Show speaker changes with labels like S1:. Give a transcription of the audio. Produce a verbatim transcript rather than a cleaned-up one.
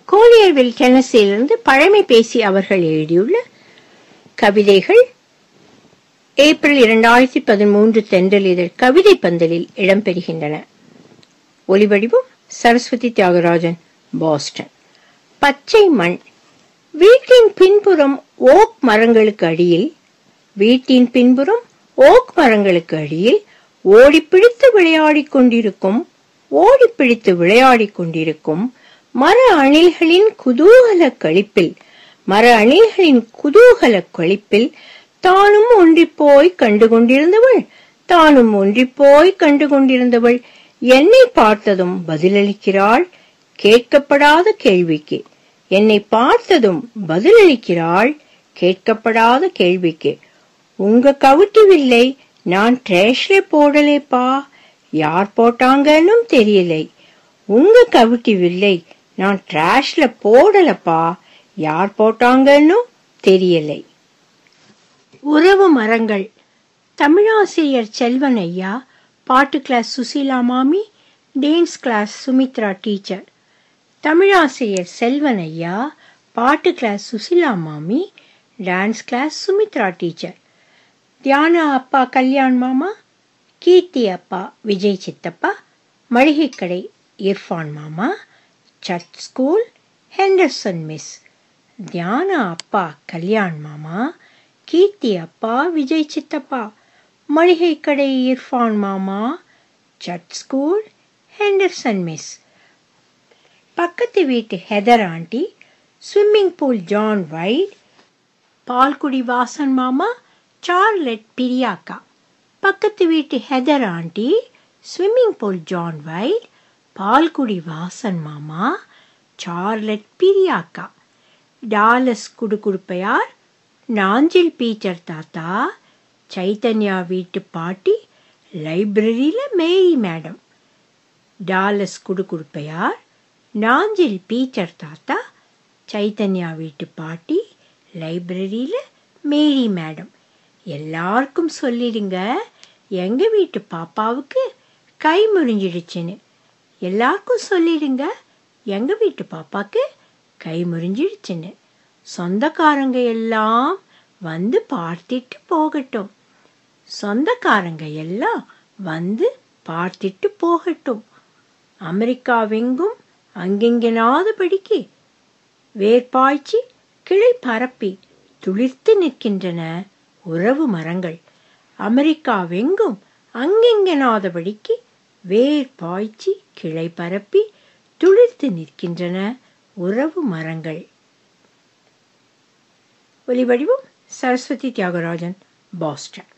S1: கோலியர்வில் டென்னசியிலிருந்து பழமை பேசி அவர்கள் எழுதியுள்ள கவிதைகள் ஏப்ரல் இரண்டாயிரத்தி பதிமூன்று தென்றல் இதழ் கவிதை பந்தலில் இடம்பெறுகின்றன. ஒலிவடிவம் சரஸ்வதி தியாகராஜன், பாஸ்டன். பச்சை மண். வீட்டின் பின்புறம் ஓக் மரங்களுக்கு அடியில் வீட்டின் பின்புறம் ஓக் மரங்களுக்கு அடியில் ஓடி பிடித்து விளையாடிக் கொண்டிருக்கும் ஓடி பிடித்து விளையாடிக் கொண்டிருக்கும் மர அணில்களின் குதூகல களிப்பில் மர அணில்களின் குதூகல களிப்பில் தானும் ஒன்றிப்போய் கண்டு கொண்டிருந்தவள் தானும் ஒன்றிப்போய் கண்டு கொண்டிருந்தவள் என்னை பார்த்ததும் பதிலளிக்கிறாள் கேட்கப்படாத கேள்விக்கு. என்னை பார்த்ததும் பதிலளிக்கிறாள் கேட்கப்படாத கேள்விக்கு. உங்க கவுட்டி வில்லை நான் ட்ரேஷ்ல போடலேப்பா, யார் போட்டாங்கன்னு தெரியலை. உங்க கவுட்டி வில்லை நான் ட்ராஷ்ல போடலப்பா, யார் போட்டாங்கன்னு தெரியலை. உறவு மரங்கள். தமிழாசிரியர் செல்வன் ஐயா, பாட்டு கிளாஸ் சுசீலா மாமி, டான்ஸ் கிளாஸ் சுமித்ரா டீச்சர். தமிழாசிரியர் செல்வன் ஐயா, பாட்டு கிளாஸ் சுசீலா மாமி, dance class Sumithra teacher. Dhiyana அப்பா கல்யாண் மாமா, கீர்த்தி அப்பா விஜய் சித்தப்பா, மளிகை கடை இர்ஃபான் மாமா, church school Henderson miss. Dhiyana அப்பா கல்யாண் மாமா, கீர்த்தி அப்பா விஜய் சித்தப்பா, மளிகை கடை இர்ஃபான் மாமா, சர்ச் ஸ்கூல் ஹெண்டர்சன் மிஸ். பக்கத்து வீட்டு Heather aunty, swimming pool John White, பால்குடி வாசன் மாமா, சார்லெட் பிரியாக்கா. பக்கத்து வீட்டு Heather aunty, swimming pool John White, பால்குடி வாசன் மாமா, சார்லெட் பிரியாக்கா. டாலஸ் குடுகுடுப்பையார், நாஞ்சில் பீச்சர் தாத்தா, சைத்தன்யா வீட்டு பாட்டி, லைப்ரரியில மேரி மேடம். டாலஸ் குடுகுடுப்பையார், நாஞ்சில் பீச்சர் தாத்தா, சைத்தன்யா வீட்டு பாட்டி, லைப்ரரியில மேரி மேடம். எல்லாருக்கும் சொல்லிடுங்க எங்க வீட்டு பாப்பாவுக்கு கை முறிஞ்சிடுச்சுன்னு. எல்லாருக்கும் சொல்லிடுங்க எங்க வீட்டு பாப்பாக்கு கை முறிஞ்சிடுச்சுன்னு. சொந்தக்காரங்க எல்லாம் வந்து பார்த்துட்டு போகட்டும். சொந்தக்காரங்க எல்லாம் வந்து பார்த்துட்டு போகட்டும். அமெரிக்காவெங்கும் அங்கெங்கனாதபடிக்கு வேர்பாய்ச்சி கிளை பரப்பி துளிர்த்து நிற்கின்றன உறவு மரங்கள். அமெரிக்காவெங்கும் அங்கெங்கனாதபடிக்கு வேர் பாய்ச்சி கிளை பரப்பி துளிர்த்து நிற்கின்றன உறவு மரங்கள். ஒலிவடிவம் சரஸ்வதி தியாகராஜன், பாஸ்டன்.